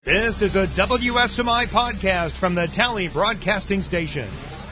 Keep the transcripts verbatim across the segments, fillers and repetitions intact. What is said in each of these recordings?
This is a W S M I podcast from the Tally Broadcasting Station.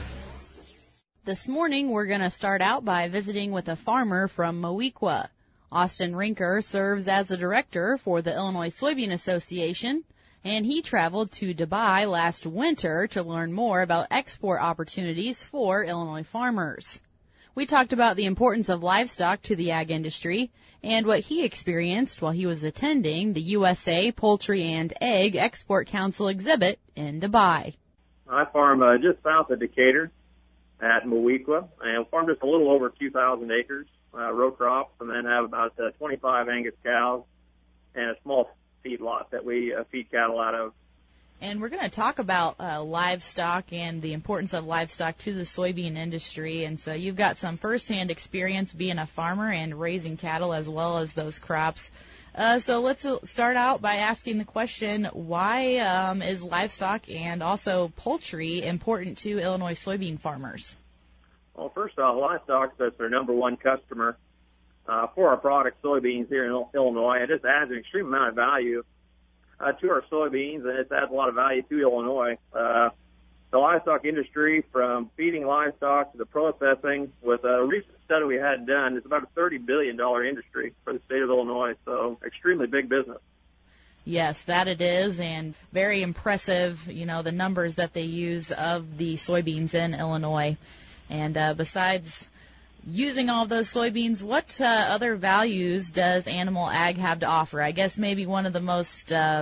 This morning, we're going to start out by visiting with a farmer from Moweaqua. Austin Rinker serves as the director for the Illinois Soybean Association, and he traveled to Dubai last winter to learn more about export opportunities for Illinois farmers. We talked about the importance of livestock to the ag industry and what he experienced while he was attending the U S A Poultry and Egg Export Council exhibit in Dubai. I farm uh, just south of Decatur at Moweaqua, and farm just a little over two thousand acres, uh, row crops, and then have about uh, twenty-five Angus cows and a small feed lot that we uh, feed cattle out of. And we're going to talk about uh, livestock and the importance of livestock to the soybean industry. And so you've got some firsthand experience being a farmer and raising cattle as well as those crops. Uh, so let's start out by asking the question, why um, is livestock and also poultry important to Illinois soybean farmers? Well, first off, livestock is our number one customer uh, for our product, soybeans, here in Illinois. It just adds an extreme amount of value Uh, to our soybeans, and it adds a lot of value to Illinois. Uh, the livestock industry, from feeding livestock to the processing, with a recent study we had done, it's about a thirty billion dollars industry for the state of Illinois, so extremely big business. Yes, that it is, and very impressive, you know, the numbers that they use of the soybeans in Illinois. And uh, besides using all of those soybeans, what uh, other values does animal ag have to offer? I guess maybe one of the most uh,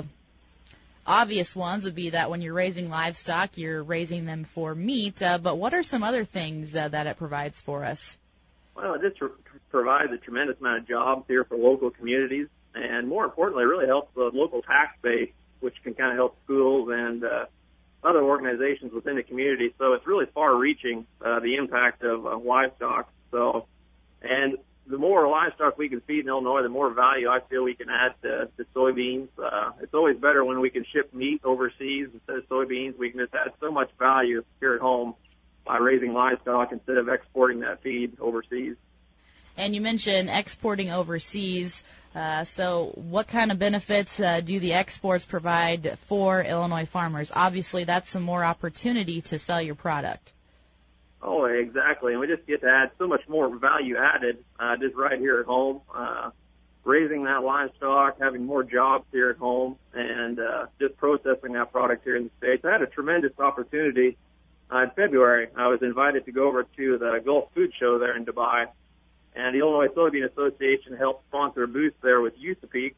obvious ones would be that when you're raising livestock, you're raising them for meat, uh, but what are some other things uh, that it provides for us? Well, it just re- provides a tremendous amount of jobs here for local communities, and more importantly, it really helps the local tax base, which can kind of help schools and uh, other organizations within the community. So it's really far-reaching, uh, the impact of uh, livestock. So, and the more livestock we can feed in Illinois, the more value I feel we can add to, to soybeans. Uh, it's always better when we can ship meat overseas instead of soybeans. We can just add so much value here at home by raising livestock instead of exporting that feed overseas. And you mentioned exporting overseas. Uh, so what kind of benefits uh, do the exports provide for Illinois farmers? Obviously, that's some more opportunity to sell your product. Oh, exactly. And we just get to add so much more value added uh, just right here at home, uh, raising that livestock, having more jobs here at home, and uh, just processing that product here in the States. I had a tremendous opportunity uh, in February. I was invited to go over to the Gulf Food Show there in Dubai, and the Illinois Soybean Association helped sponsor a booth there with USAPEAC.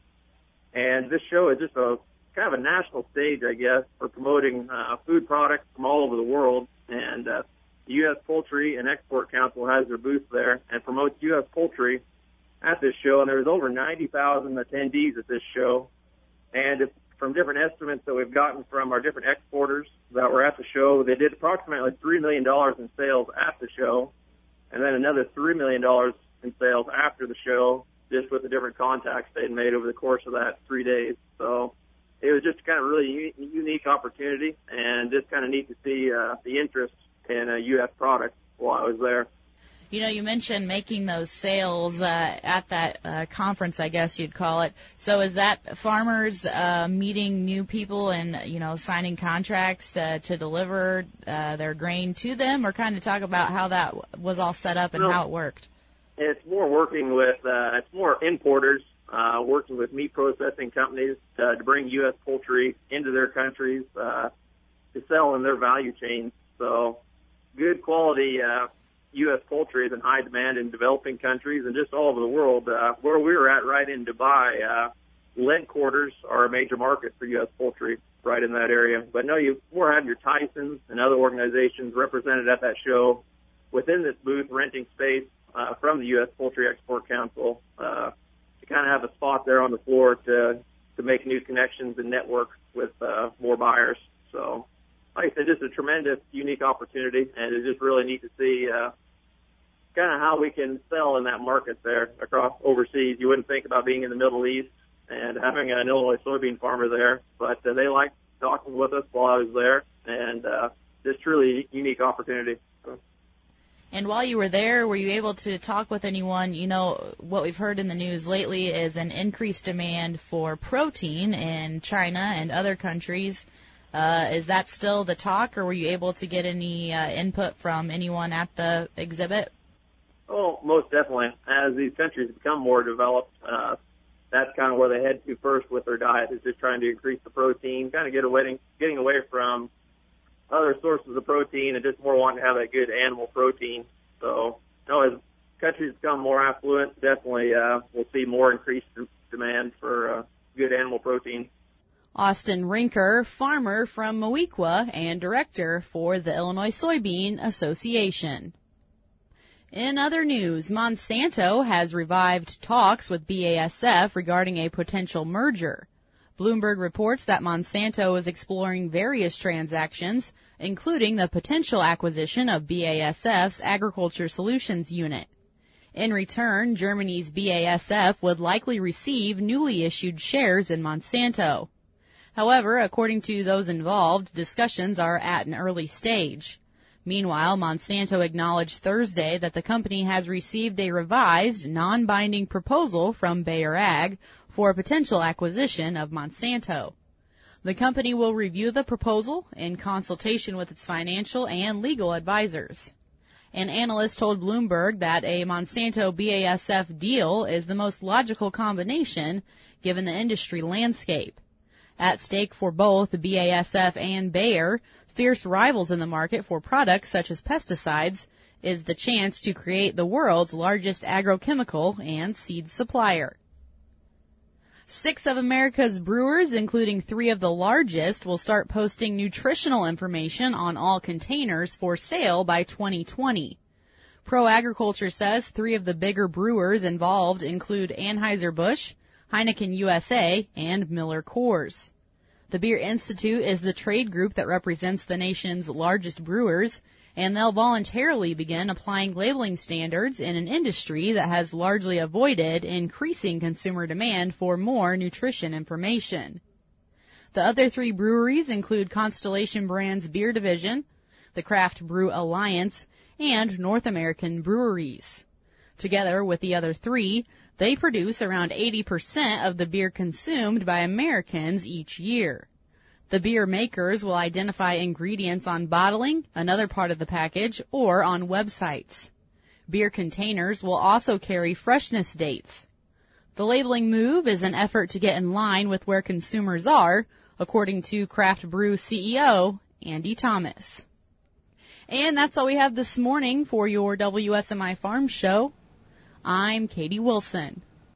And this show is just a kind of a national stage, I guess, for promoting uh, food products from all over the world. And uh, the U S Poultry and Export Council has their booth there and promotes U S poultry at this show. And there was over ninety thousand attendees at this show. And if, from different estimates that we've gotten from our different exporters that were at the show, they did approximately three million dollars in sales at the show, and then another three million dollars in sales after the show, just with the different contacts they'd made over the course of that three days. So it was just kind of really u- unique opportunity, and just kind of neat to see uh, the interest in a U S product while I was there. You know, you mentioned making those sales uh, at that uh, conference, I guess you'd call it. So is that farmers uh, meeting new people and, you know, signing contracts uh, to deliver uh, their grain to them, or kind of talk about how that was all set up and no, how it worked? It's more working with, uh, it's more importers, uh, working with meat processing companies uh, to bring U S poultry into their countries uh, to sell in their value chains. So good quality uh, U S poultry is in high demand in developing countries and just all over the world. Uh, where we were at right in Dubai, uh, Lent quarters are a major market for U S poultry right in that area. But no, you more have your Tysons and other organizations represented at that show within this booth, renting space uh, from the U S Poultry Export Council uh, to kind of have a spot there on the floor to to make new connections and network with uh, more buyers. So, like I said, just a tremendous, unique opportunity, and it's just really neat to see uh, kind of how we can sell in that market there across overseas. You wouldn't think about being in the Middle East and having an Illinois soybean farmer there, but uh, they liked talking with us while I was there, and uh, just truly unique opportunity. So. And while you were there, were you able to talk with anyone? You know, what we've heard in the news lately is an increased demand for protein in China and other countries. Uh, is that still the talk, or were you able to get any uh, input from anyone at the exhibit? Oh, most definitely. As these countries become more developed, uh, that's kind of where they head to first with their diet, is just trying to increase the protein, kind of get away, getting away from other sources of protein and just more wanting to have that good animal protein. So, you know, as countries become more affluent, definitely uh, we'll see more increased demand for uh, good animal protein. Austin Rinker, farmer from Moweaqua and director for the Illinois Soybean Association. In other news, Monsanto has revived talks with B A S F regarding a potential merger. Bloomberg reports that Monsanto is exploring various transactions, including the potential acquisition of B A S F's Agriculture Solutions unit. In return, Germany's B A S F would likely receive newly issued shares in Monsanto. However, according to those involved, discussions are at an early stage. Meanwhile, Monsanto acknowledged Thursday that the company has received a revised, non-binding proposal from Bayer Ag for a potential acquisition of Monsanto. The company will review the proposal in consultation with its financial and legal advisors. An analyst told Bloomberg that a Monsanto-B A S F deal is the most logical combination given the industry landscape. At stake for both B A S F and Bayer, fierce rivals in the market for products such as pesticides, is the chance to create the world's largest agrochemical and seed supplier. Six of America's brewers, including three of the largest, will start posting nutritional information on all containers for sale by twenty twenty. Pro Agriculture says three of the bigger brewers involved include Anheuser-Busch, Heineken U S A, and Miller Coors. The Beer Institute is the trade group that represents the nation's largest brewers, and they'll voluntarily begin applying labeling standards in an industry that has largely avoided increasing consumer demand for more nutrition information. The other three breweries include Constellation Brands Beer Division, the Craft Brew Alliance, and North American Breweries. Together with the other three, they produce around eighty percent of the beer consumed by Americans each year. The beer makers will identify ingredients on bottling, another part of the package, or on websites. Beer containers will also carry freshness dates. The labeling move is an effort to get in line with where consumers are, according to Craft Brew C E O Andy Thomas. And that's all we have this morning for your W S M I Farm Show. I'm Katie Wilson.